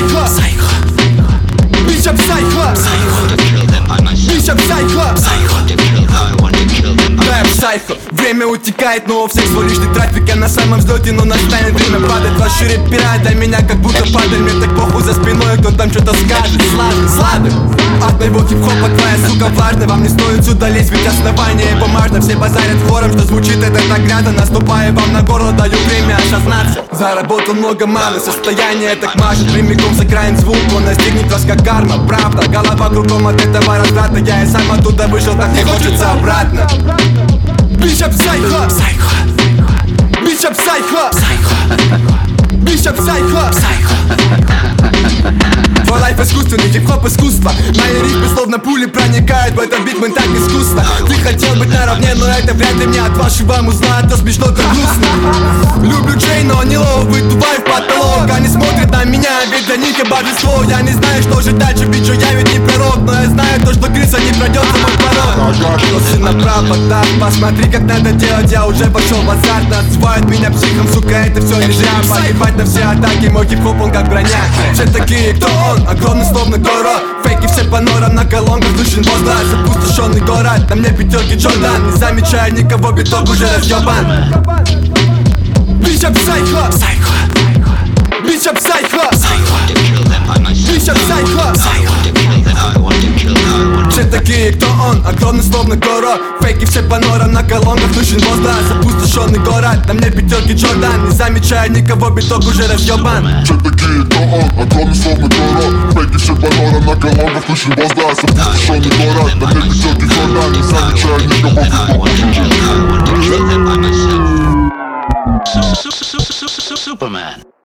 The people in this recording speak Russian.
psycho, bitch I'm psycho, bitch I'm psycho. Время утекает, но у всех свой лишний трафик. Я на самом взлете, но настанет время падать. Ваши рэпера для меня как будто падаль. Мне так похуй за спиной, кто там что-то скажет. Слабый, от моего хип-хопа твоя сука важна. Вам не стоит сюда лезть, ведь основание бумажно. Все базарят хором, что звучит эта награда. Наступая вам на горло, даю время осознаться. Заработал много маны, состояние так мажет. Прямиком сыграем звук, он настигнет вас как карма. Правда, голова кругом от этого разврата. Я и сам оттуда вышел, так не хочется обратно. Bitch I'm psycho, bitch I'm psycho, bitch I'm psycho. Твой лайф искусственный, хип-хоп искусство. Мои рифмы словно пули проникают в этот бит, мы так искусно. Ты хотел быть наравне, но это вряд ли мне от вашего музла, то смешно, то грустно. Люблю Джей, но не ловит тупая в потолок. Они смотрят на меня, ведь для них я божество. Я не знаю, что жить дальше, ведь я ведь не пророк. Но я знаю то, что крыса не пройдет за мой порог. Носы направо, так, посмотри, как надо делать. Я уже пошел в азарт, называют меня психом, сука, это все не зря. Погибать на все атаки, мой хип-хоп, он как броня. Все такие, кто он? Огромный словно город. Фейки все по норам, на колонках душен возглас. Опустошенный город, на мне пятерки Джордан. Не замечаю никого, биток уже разъебан. Bitch I'm psycho, bitch I'm psycho, bitch I'm psycho. Все такие, кто он? Огромный словно город. Фейки все по норам, на колонках душен возглас. Опустошенный город, на мне пятерки Джордан. Не замечаю никого, биток уже разъебан. Все такие, кто он? Огромный словно город. Фейки все по норам, на колонках душен возглас. Опустошенный город, на мне пятерки Джордан. Не замечаю никого, биток уже разъебан. Superman.